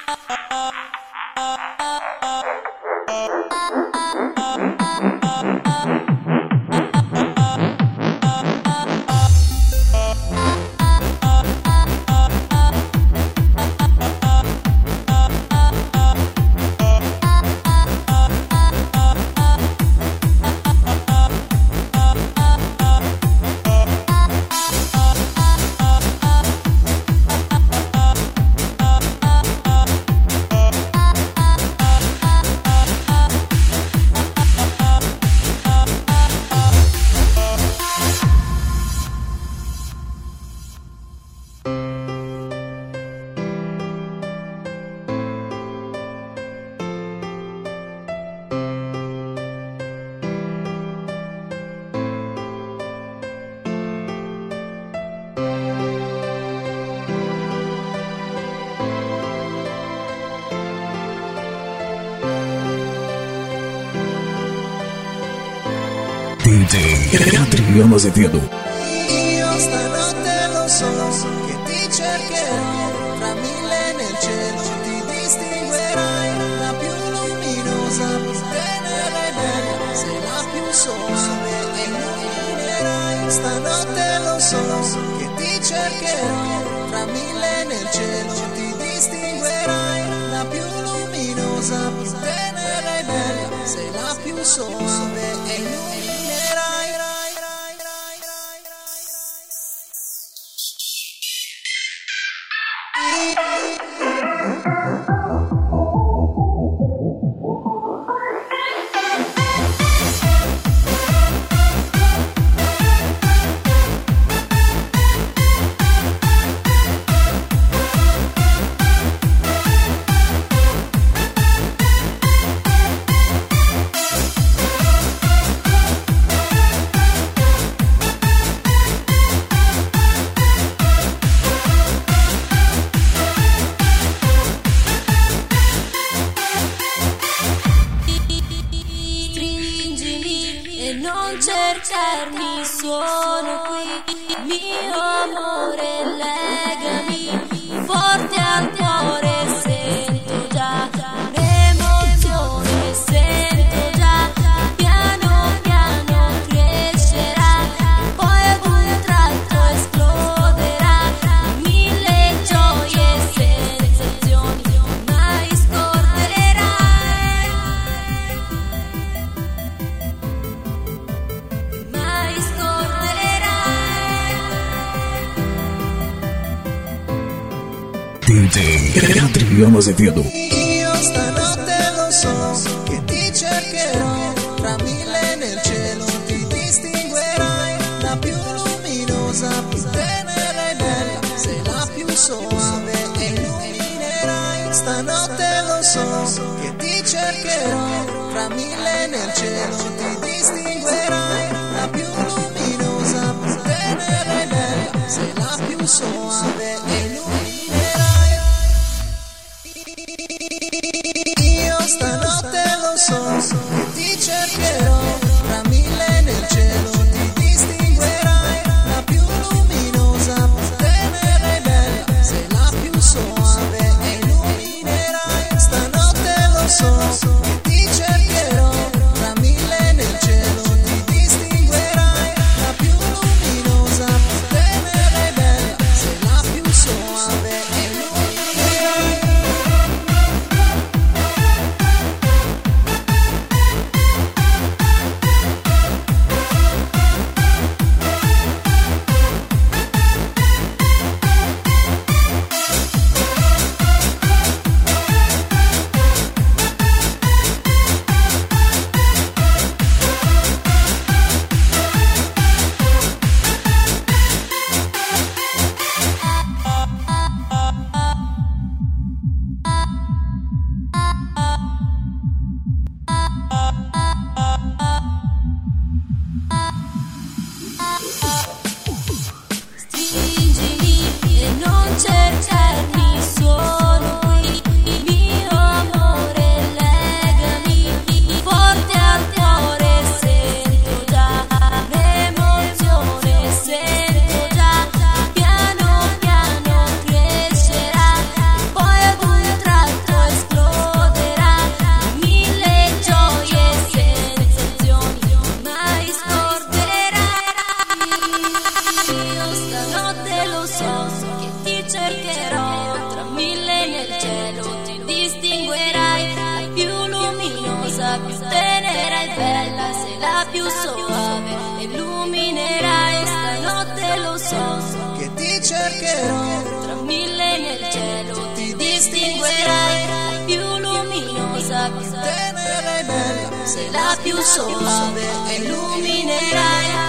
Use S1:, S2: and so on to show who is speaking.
S1: DJ Adriano Azevedo.
S2: Io stanotte lo so che ti cercherò, tra mille nel cielo ti distinguerai, la più luminosa, più tenera e bella, sei la più soave e illuminerai. Stanotte lo so che ti cercherò, tra mille nel cielo ti distinguerai, la più luminosa, più tenera e bella, sei la più soave e illuminerai.
S3: Non cercarmi, sono qui, mio amore, legami forte al cuore, sento già l'emozione, sento già, piano piano crescerà, poi ad un tratto esploderà, mille gioie e sensazioni, mai scorderai.
S1: DJ Adriano Azevedo.
S2: Io stanotte lo so che ti cercherò, tra mille nel cielo ti distinguerai, la più luminosa, più tenera e bella, sei la più soave e illuminerai. Stanotte lo so che ti cercherò, tra mille nel cielo ti distinguerai, la più luminosa, più tenera e bella, sei la più soave e illuminerai. Io stanotte lo so che ti cercherò, tra mille nel cielo ti distinguerai, la più luminosa, più tenera e bella, sei la più soave e illuminerai. Stanotte lo so che ti cercherò, tra mille nel cielo ti distinguerai.
S3: sei la più soave e illuminerai